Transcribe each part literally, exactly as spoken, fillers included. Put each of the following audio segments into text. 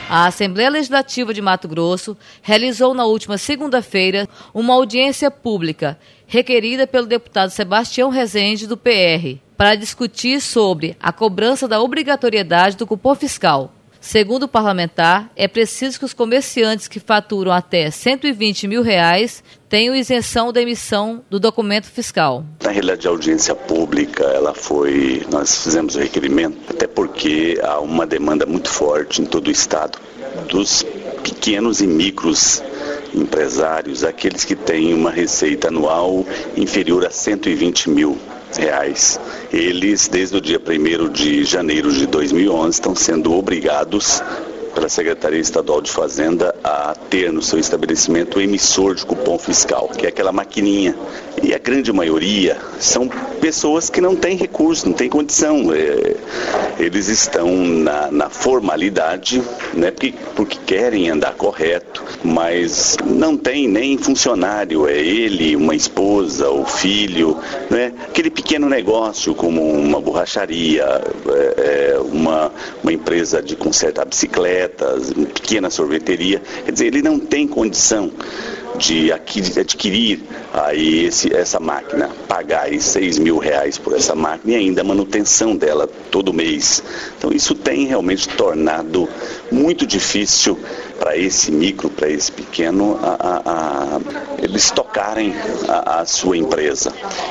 A Assembleia Legislativa de Mato Grosso realizou na última segunda-feira uma audiência pública requerida pelo deputado Sebastião Rezende, do P R, para discutir sobre a cobrança da obrigatoriedade do cupom fiscal. Segundo o parlamentar, é preciso que os comerciantes que faturam até cento e vinte mil reais tenham isenção da emissão do documento fiscal. Na realidade, a audiência pública, ela foi, nós fizemos o requerimento, até porque há uma demanda muito forte em todo o estado dos pequenos e micros empresários, aqueles que têm uma receita anual inferior a cento e vinte mil reais. Eles, desde o dia primeiro de janeiro de dois mil e onze, estão sendo obrigados pela Secretaria Estadual de Fazenda a ter no seu estabelecimento o emissor de cupom fiscal, que é aquela maquininha. E a grande maioria são pessoas que não têm recurso, não têm condição. É, eles estão na, na formalidade, né, porque, porque querem andar correto, mas não tem nem funcionário. É ele, uma esposa, o filho, né, aquele pequeno negócio como uma borracharia, é, é, uma, uma empresa de consertar bicicletas, uma pequena sorveteria. Quer dizer, ele não tem condição de adquirir aí esse, essa máquina, pagar aí seis mil reais por essa máquina e ainda a manutenção dela todo mês. Então isso tem realmente tornado muito difícil para esse micro, para esse pequeno, a, a, a, eles tocarem a, a sua empresa.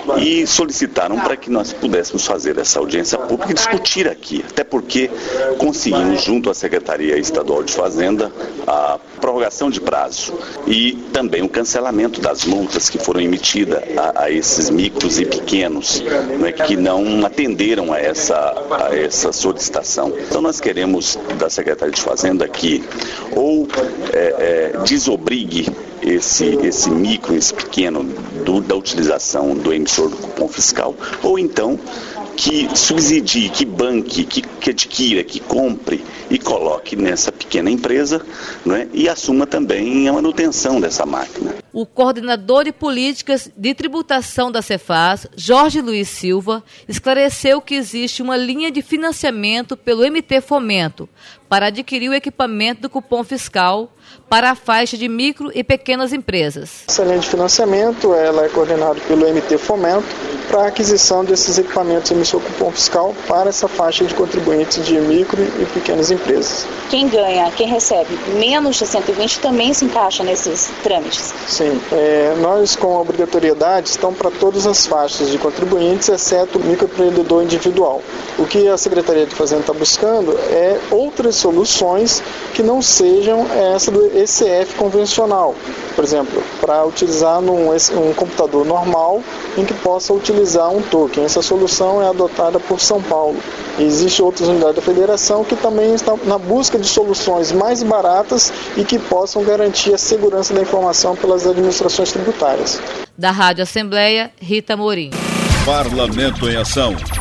E solicitaram para que nós pudéssemos fazer essa audiência pública e discutir aqui, até porque conseguimos, junto à Secretaria Estadual de Fazenda, a prorrogação de prazo e também o cancelamento das multas que foram emitidas a, a esses micros e pequenos, né, que não atenderam a essa, a essa solicitação. Então nós queremos da Secretaria de Fazenda que ou é, é, desobrigue esse, esse micro, esse pequeno do, da utilização do emissor do cupom fiscal, ou então que subsidie, que banque, que, que adquira, que compre e coloque nessa pequena empresa, né, e assuma também a manutenção dessa máquina. O coordenador de políticas de tributação da Cefaz, Jorge Luiz Silva, esclareceu que existe uma linha de financiamento pelo M T Fomento para adquirir o equipamento do cupom fiscal para a faixa de micro e pequenas empresas. Essa linha de financiamento ela é coordenada pelo M T Fomento para a aquisição desses equipamentos emissor cupom fiscal para essa faixa de contribuintes de micro e pequenas empresas. Quem ganha, quem recebe menos de cento e vinte também se encaixa nesses trâmites? Sim, é, nós com a obrigatoriedade estão para todas as faixas de contribuintes, exceto o microempreendedor individual. O que a Secretaria de Fazenda está buscando é outras soluções que não sejam essa do E C F convencional. Por exemplo, para utilizar num um computador normal em que possa utilizar um token. Essa solução é adotada por São Paulo. E existem outras unidades da federação que também estão na busca de soluções mais baratas e que possam garantir a segurança da informação pelas administrações tributárias. Da Rádio Assembleia, Rita Morim. Parlamento em Ação.